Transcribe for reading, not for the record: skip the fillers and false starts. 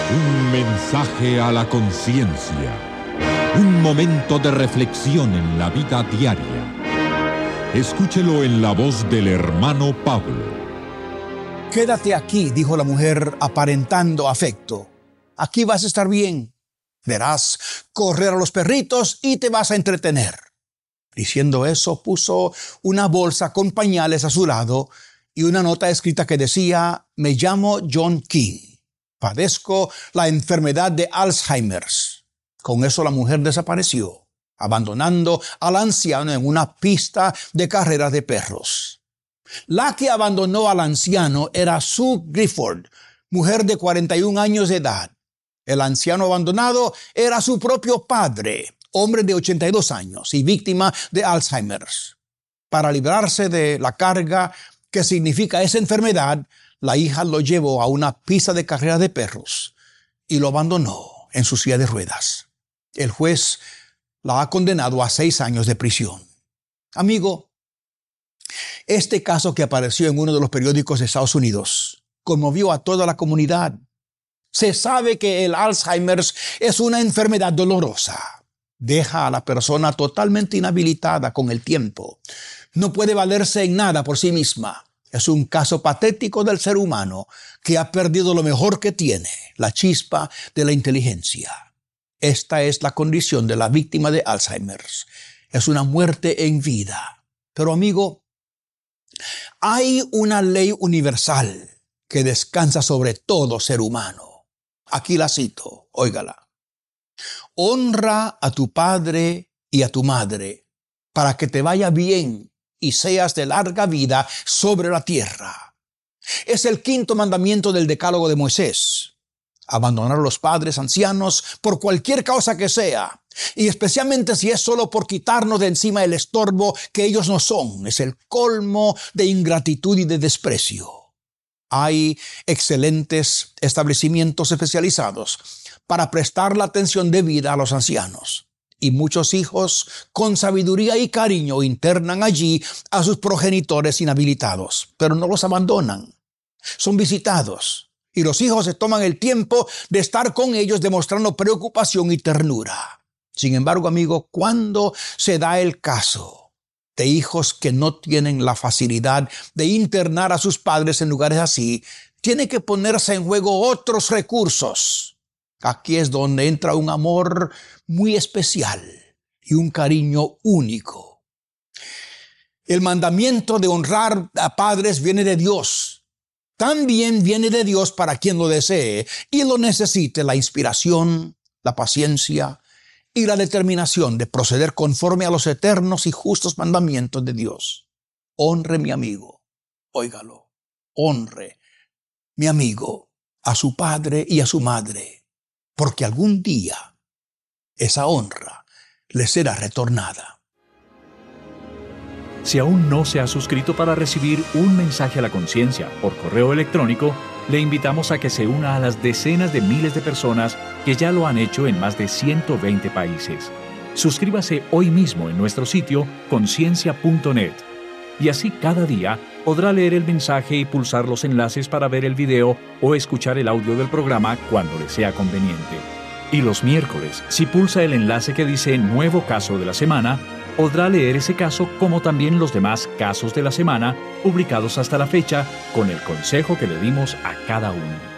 Un mensaje a la conciencia. Un momento de reflexión en la vida diaria. Escúchelo en la voz del hermano Pablo. Quédate aquí, dijo la mujer aparentando afecto. Aquí vas a estar bien. Verás correr a los perritos y te vas a entretener. Diciendo eso, puso una bolsa con pañales a su lado y una nota escrita que decía: me llamo John King. Padezco la enfermedad de Alzheimer's. Con eso la mujer desapareció, abandonando al anciano en una pista de carreras de perros. La que abandonó al anciano era Sue Gifford, mujer de 41 años de edad. El anciano abandonado era su propio padre, hombre de 82 años y víctima de Alzheimer's. Para librarse de la carga que significa esa enfermedad, la hija lo llevó a una pista de carrera de perros y lo abandonó en su silla de ruedas. El juez la ha condenado a 6 años de prisión. Amigo, este caso que apareció en uno de los periódicos de Estados Unidos conmovió a toda la comunidad. Se sabe que el Alzheimer es una enfermedad dolorosa. Deja a la persona totalmente inhabilitada con el tiempo. No puede valerse en nada por sí misma. Es un caso patético del ser humano que ha perdido lo mejor que tiene, la chispa de la inteligencia. Esta es la condición de la víctima de Alzheimer. Es una muerte en vida. Pero amigo, hay una ley universal que descansa sobre todo ser humano. Aquí la cito, óigala. Honra a tu padre y a tu madre para que te vaya bien y seas de larga vida sobre la tierra. Es el 5º mandamiento del Decálogo de Moisés. Abandonar a los padres ancianos por cualquier causa que sea, y especialmente si es solo por quitarnos de encima el estorbo que ellos no son, es el colmo de ingratitud y de desprecio. Hay excelentes establecimientos especializados para prestar la atención debida a los ancianos. Y muchos hijos con sabiduría y cariño internan allí a sus progenitores inhabilitados, pero no los abandonan. Son visitados y los hijos se toman el tiempo de estar con ellos demostrando preocupación y ternura. Sin embargo, amigo, cuando se da el caso de hijos que no tienen la facilidad de internar a sus padres en lugares así, tiene que ponerse en juego otros recursos. Aquí es donde entra un amor muy especial y un cariño único. El mandamiento de honrar a padres viene de Dios. También viene de Dios para quien lo desee y lo necesite, la inspiración, la paciencia y la determinación de proceder conforme a los eternos y justos mandamientos de Dios. Honre, mi amigo, óigalo, honre, mi amigo, a su padre y a su madre, porque algún día esa honra le será retornada. Si aún no se ha suscrito para recibir un mensaje a la conciencia por correo electrónico, le invitamos a que se una a las decenas de miles de personas que ya lo han hecho en más de 120 países. Suscríbase hoy mismo en nuestro sitio conciencia.net y así cada día podrá leer el mensaje y pulsar los enlaces para ver el video o escuchar el audio del programa cuando le sea conveniente. Y los miércoles, si pulsa el enlace que dice Nuevo Caso de la Semana, podrá leer ese caso como también los demás casos de la semana publicados hasta la fecha con el consejo que le dimos a cada uno.